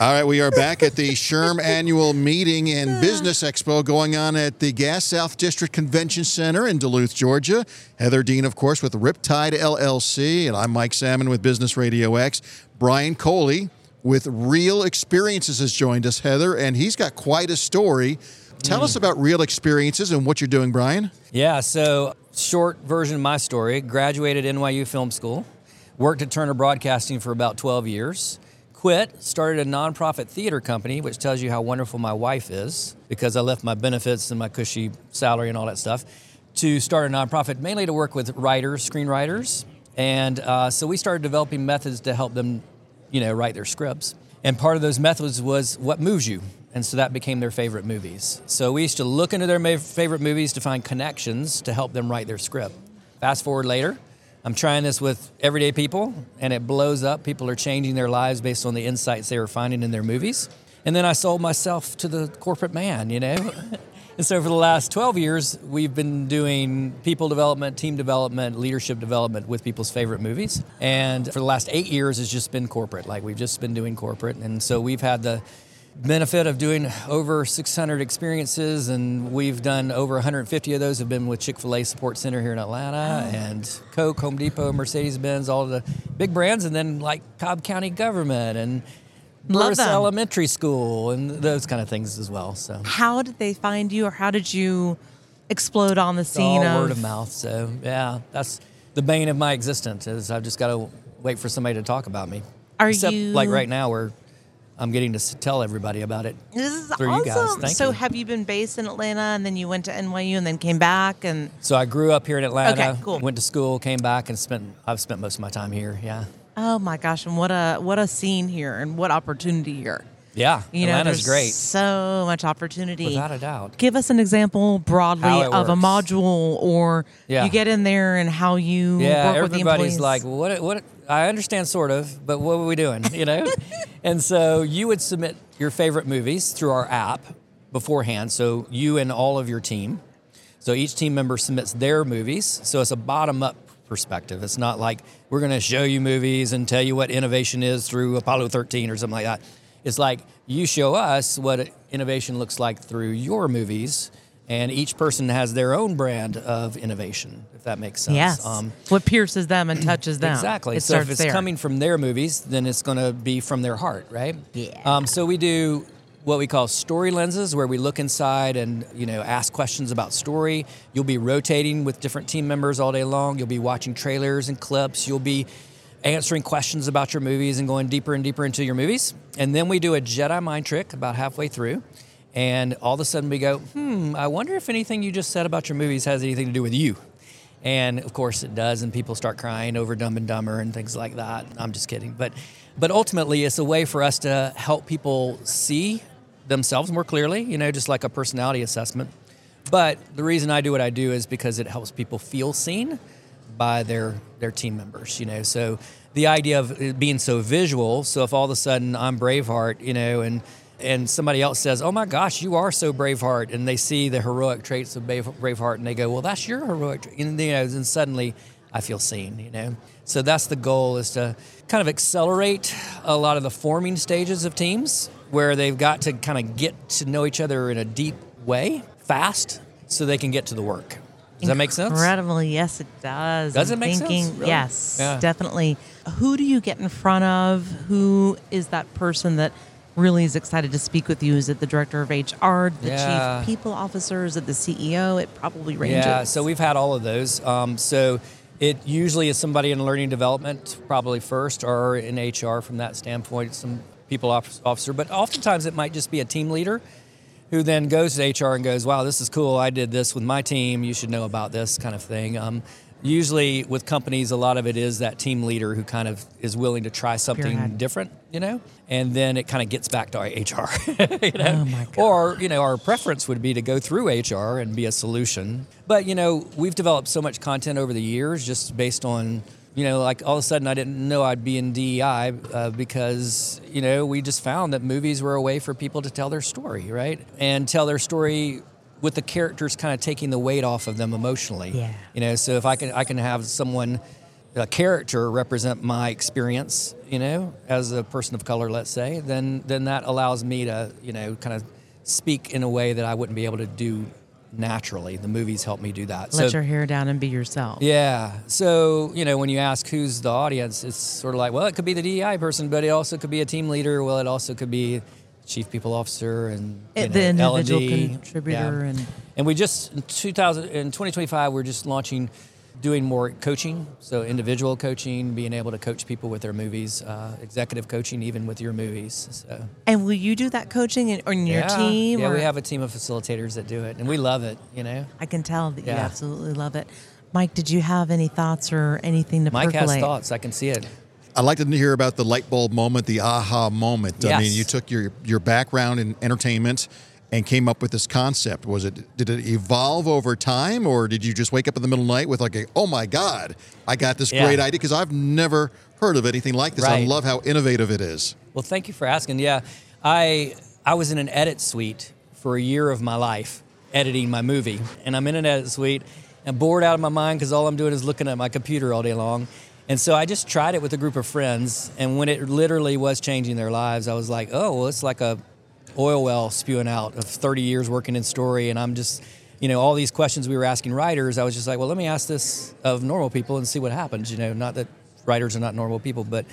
All right, we are back at the SHRM annual meeting and business expo going on at the Gas South District Convention Center in Duluth, Georgia. Heather Dean, of course, with Riptide LLC, and I'm Mike Salmon with Business Radio X. Brian Coley with Real Experiences has joined us, Heather, and he's got quite a story. Tell us about Real Experiences and what you're doing, Brian. Yeah, so short version of my story. Graduated NYU Film School, worked at Turner Broadcasting for about 12 years. Quit, started a nonprofit theater company, which tells you how wonderful my wife is, because I left my benefits and my cushy salary and all that stuff to start a nonprofit, mainly to work with writers, screenwriters. And so we started developing methods to help them, write their scripts. And part of those methods was what moves you. And so that became their favorite movies. So we used to look into their favorite movies to find connections to help them write their script. Fast forward later, I'm trying this with everyday people, and it blows up. People are changing their lives based on the insights they were finding in their movies. And then I sold myself to the corporate man, And so for the last 12 years, we've been doing people development, team development, leadership development with people's favorite movies. And for the last 8 years, it's just been corporate. Like, we've just been doing corporate. And so we've had the benefit of doing over 600 experiences, and we've done over 150 of those have been with Chick-fil-A Support Center here in Atlanta, and Coke, Home Depot, Mercedes-Benz, all of the big brands, and then like Cobb County Government and Burris Elementary School and those kind of things as well. So how did they find you, or how did you explode on the scene? All word of mouth. So yeah, that's the bane of my existence, is I've just got to wait for somebody to talk about me. Except like right now, where I'm getting to tell everybody about it. This is through awesome. You guys. Thank you. Have you been based in Atlanta, and then you went to NYU, and then came back? And so I grew up here in Atlanta. Okay, cool. Went to school, came back, and I've spent most of my time here. Yeah. Oh my gosh! And what a scene here, and what opportunity here. Yeah, Atlanta's great. So much opportunity. Without a doubt. Give us an example broadly of a module, or you get in there and how you work with the employees. Everybody's like, what? I understand sort of, but what are we doing, And so you would submit your favorite movies through our app beforehand, so you and all of your team. So each team member submits their movies, so it's a bottom-up perspective. It's not like we're going to show you movies and tell you what innovation is through Apollo 13 or something like that. It's like you show us what innovation looks like through your movies, and each person has their own brand of innovation, if that makes sense. Yes. What pierces them and touches them. Exactly. So if it's coming from their movies, then it's going to be from their heart, right? Yeah. So we do what we call story lenses, where we look inside and ask questions about story. You'll be rotating with different team members all day long. You'll be watching trailers and clips. You'll be answering questions about your movies and going deeper and deeper into your movies. And then we do a Jedi mind trick about halfway through. And all of a sudden we go, I wonder if anything you just said about your movies has anything to do with you. And of course it does, and people start crying over Dumb and Dumber and things like that. I'm just kidding. But ultimately it's a way for us to help people see themselves more clearly, just like a personality assessment. But the reason I do what I do is because it helps people feel seen by their team members, So the idea of it being so visual, so if all of a sudden I'm Braveheart, and somebody else says, oh my gosh, you are so Braveheart, and they see the heroic traits of Braveheart, and they go, well, that's your heroic trait, and suddenly I feel seen, So that's the goal, is to kind of accelerate a lot of the forming stages of teams, where they've got to kind of get to know each other in a deep way, fast, so they can get to the work. Does that make sense? Incredibly, yes, it does. Does it make sense? Really? Yes, yeah. Definitely. Who do you get in front of? Who is that person that really is excited to speak with you? Is it the director of HR, the chief people officer? Is it the CEO? It probably ranges. Yeah, so we've had all of those. So it usually is somebody in learning development, probably first, or in HR from that standpoint, some people officer. But oftentimes it might just be a team leader who then goes to HR and goes, wow, this is cool. I did this with my team. You should know about this kind of thing. Usually with companies, a lot of it is that team leader who kind of is willing to try something different, and then it kind of gets back to our HR, Oh my God. Or, our preference would be to go through HR and be a solution. But, we've developed so much content over the years just based on, like all of a sudden I didn't know I'd be in DEI because, we just found that movies were a way for people to tell their story, right? And tell their story with the characters kind of taking the weight off of them emotionally. Yeah. So if I can have someone a character represent my experience, as a person of color, let's say, then that allows me to, kind of speak in a way that I wouldn't be able to do naturally. The movies help me do that. Let your hair down and be yourself. Yeah. So, when you ask who's the audience, it's sort of like, well, it could be the DEI person, but it also could be a team leader. Well, it also could be chief people officer and the individual L&D. contributor. Yeah. And we just, in 2025, we're just doing more coaching. So individual coaching, being able to coach people with their movies, executive coaching, even with your movies. So. And will you do that coaching in your team? Yeah, we have a team of facilitators that do it, and we love it, I can tell that you absolutely love it. Mike, did you have any thoughts or anything to percolate? Mike has thoughts. I can see it. I'd like to hear about the light bulb moment, the aha moment. Yes. I mean, you took your background in entertainment and came up with this concept. Did it evolve over time, or did you just wake up in the middle of the night with oh my God, I got this great idea? Because I've never heard of anything like this. Right. I love how innovative it is. Well, thank you for asking. Yeah, I was in an edit suite for a year of my life, editing my movie. And I'm in an edit suite and bored out of my mind because all I'm doing is looking at my computer all day long. And so I just tried it with a group of friends. And when it literally was changing their lives, I was like, oh, well, it's like a oil well spewing out of 30 years working in story. And I'm just, all these questions we were asking writers, I was just like, well, let me ask this of normal people and see what happens. Not that writers are not normal people, but,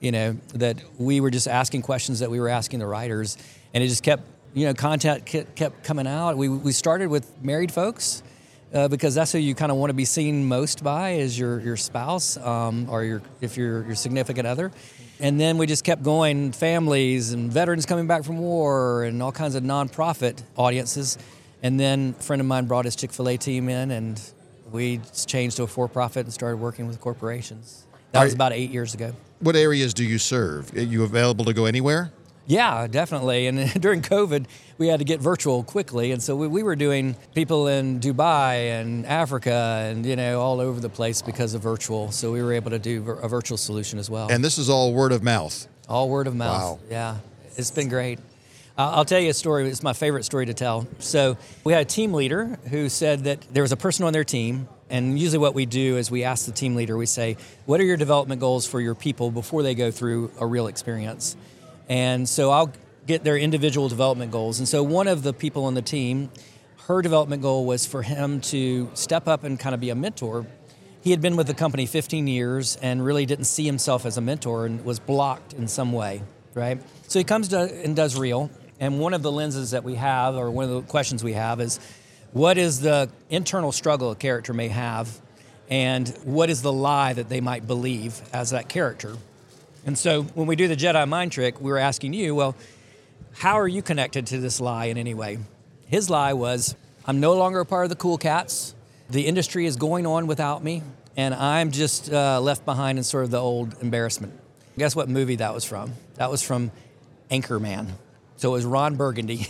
that we were just asking questions that we were asking the writers. And it just kept, content kept coming out. We started with married folks because that's who you kind of want to be seen most by is your spouse or if you're your significant other. And then we just kept going, families and veterans coming back from war and all kinds of nonprofit audiences. And then a friend of mine brought his Chick-fil-A team in, and we changed to a for-profit and started working with corporations. That was about 8 years ago. What areas do you serve? Are you available to go anywhere? Yeah, definitely. And during COVID, we had to get virtual quickly. And so we were doing people in Dubai and Africa and, all over the place because of virtual. So we were able to do a virtual solution as well. And this is all word of mouth. All word of mouth. Wow. Yeah. It's been great. I'll tell you a story. It's my favorite story to tell. So we had a team leader who said that there was a person on their team. And usually what we do is we ask the team leader, we say, what are your development goals for your people before they go through a real experience? And so I'll get their individual development goals. And so one of the people on the team, her development goal was for him to step up and kind of be a mentor. He had been with the company 15 years and really didn't see himself as a mentor and was blocked in some way, right? So he comes and does Reel. And one of the lenses that we have, or one of the questions we have is, what is the internal struggle a character may have? And what is the lie that they might believe as that character? And so when we do the Jedi mind trick, we were asking you, well, how are you connected to this lie in any way? His lie was, I'm no longer a part of the cool cats. The industry is going on without me, and I'm just left behind in sort of the old embarrassment. Guess what movie that was from? That was from Anchorman. So it was Ron Burgundy.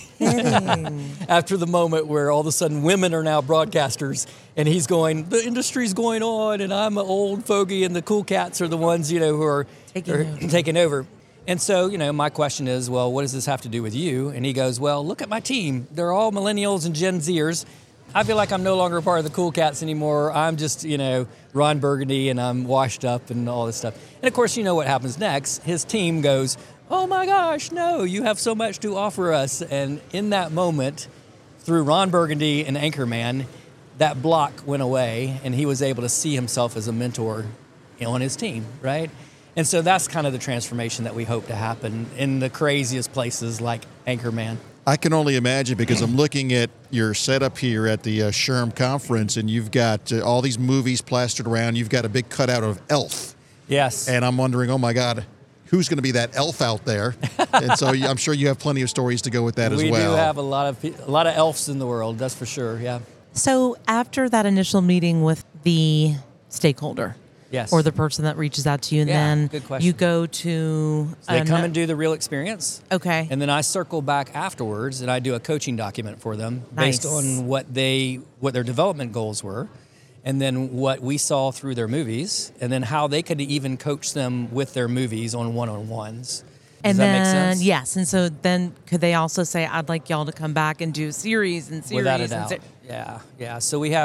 After the moment where all of a sudden women are now broadcasters, and he's going, the industry's going on, and I'm an old fogey, and the cool cats are the ones, who are taking over. And so, my question is, well, what does this have to do with you? And he goes, well, look at my team. They're all millennials and Gen Zers. I feel like I'm no longer a part of the cool cats anymore. I'm just, Ron Burgundy, and I'm washed up and all this stuff. And of course, what happens next. His team goes, oh my gosh, no, you have so much to offer us. And in that moment, through Ron Burgundy and Anchorman, that block went away, and he was able to see himself as a mentor on his team, right? And so that's kind of the transformation that we hope to happen in the craziest places like Anchorman. I can only imagine, because I'm looking at your setup here at the SHRM conference, and you've got all these movies plastered around. You've got a big cutout of Elf. Yes. And I'm wondering, oh my God, who's going to be that elf out there? And so I'm sure you have plenty of stories to go with that as well. We do have a lot of elves in the world, that's for sure, yeah. So after that initial meeting with the stakeholder, yes, or the person that reaches out to you, and then you go to... So they come and do the real experience. Okay. And then I circle back afterwards, and I do a coaching document for them based on what their development goals were, and then what we saw through their movies, and then how they could even coach them with their movies on one-on-ones. Does that make sense? Yes. And so then could they also say, I'd like y'all to come back and do series and series? Without a doubt. Yeah. So we have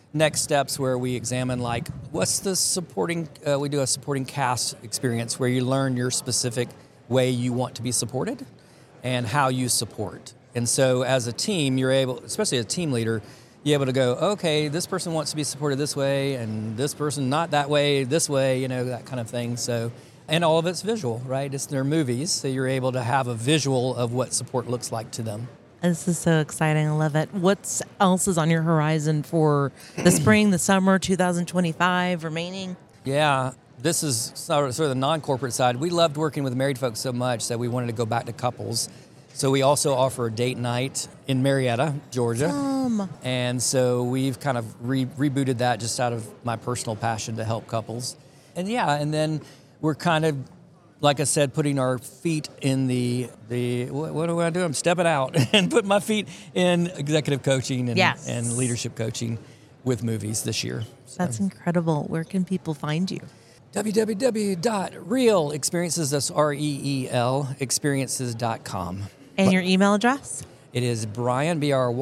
next steps where we examine like what's the supporting. We do a supporting cast experience where you learn your specific way you want to be supported and how you support. And so as a team, you're able, especially as a team leader, you're able to go, okay, this person wants to be supported this way, and this person not that way, this way, that kind of thing. So, and all of it's visual, right? It's their movies, so you're able to have a visual of what support looks like to them. This is so exciting. I love it. What else is on your horizon for the spring, the summer, 2025 remaining? Yeah, this is sort of the non-corporate side. We loved working with married folks so much that we wanted to go back to couples. So we also offer a date night in Marietta, Georgia. And so we've kind of rebooted that just out of my personal passion to help couples. And and then we're kind of, like I said, putting our feet in the what do I do? I'm stepping out and putting my feet in executive coaching and leadership coaching with movies this year. So. That's incredible. Where can people find you? www.realexperiences, that's REEL, experiences.com. And your email address? It is Bryan,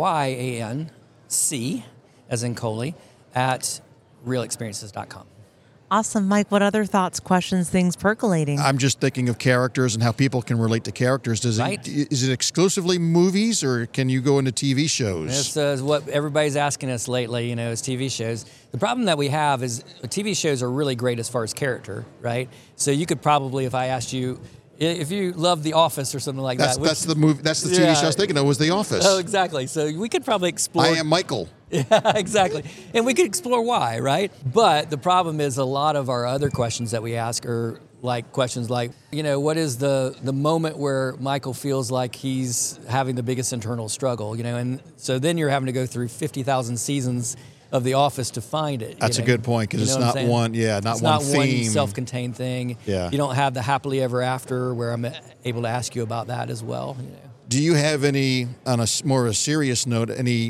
BRYAN, as in Coley, at realexperiences.com. Awesome. Mike, what other thoughts, questions, things percolating? I'm just thinking of characters and how people can relate to characters. Is it exclusively movies, or can you go into TV shows? This is what everybody's asking us lately, is TV shows. The problem that we have is TV shows are really great as far as character, right? So you could probably, if I asked you, if you love The Office or something like that. That's the movie. That's the TV show I was thinking of, was The Office. Oh, exactly. So we could probably explore. I am Michael. Yeah, exactly. And we could explore why, right? But the problem is a lot of our other questions that we ask are like questions like, what is the moment where Michael feels like he's having the biggest internal struggle, and so then you're having to go through 50,000 seasons of The Office to find it. That's a good point, because it's not one self-contained thing. Yeah. You don't have the happily ever after where I'm able to ask you about that as well. Do you have any, on a more serious note, any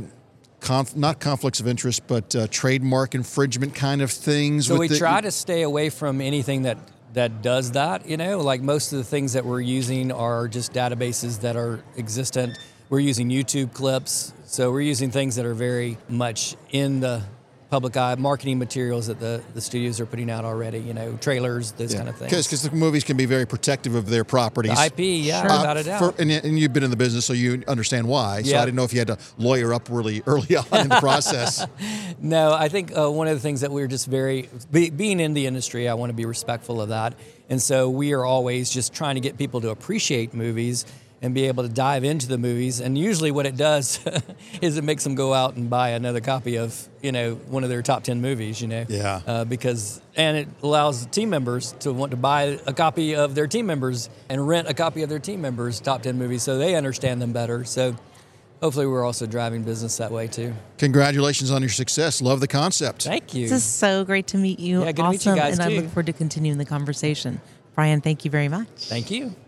not conflicts of interest, but trademark infringement kind of things? So we try to stay away from anything that does that. Like most of the things that we're using are just databases that are existent. We're using YouTube clips. So we're using things that are very much in the public eye, marketing materials that the studios are putting out already, trailers, those kind of things. Because the movies can be very protective of their properties. The IP, without a doubt. And you've been in the business, so you understand why. So Yeah. I didn't know if you had to lawyer up really early on in the process. No, I think one of the things that we're just being in the industry, I want to be respectful of that. And so we are always just trying to get people to appreciate movies and be able to dive into the movies. And usually what it does is it makes them go out and buy another copy of, one of their top 10 movies, Yeah. And it allows team members to want to buy a copy of their team members and rent a copy of their team members' top 10 movies so they understand them better. So hopefully we're also driving business that way too. Congratulations on your success. Love the concept. Thank you. This is so great to meet you. Yeah, good to meet you guys and too. I look forward to continuing the conversation. Bryan, thank you very much. Thank you.